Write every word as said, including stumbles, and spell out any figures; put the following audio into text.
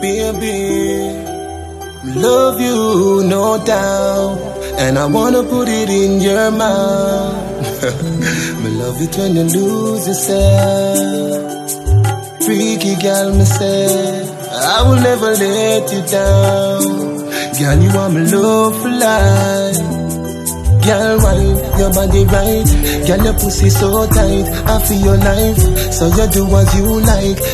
baby. Love you, no doubt, and I wanna put it in your mouth. Me love it when you lose yourself. Freaky girl, me say I will never let you down. Girl, you want me love for life. Girl, wipe your body right. Girl, your pussy so tight. I feel your life, so you do what you like.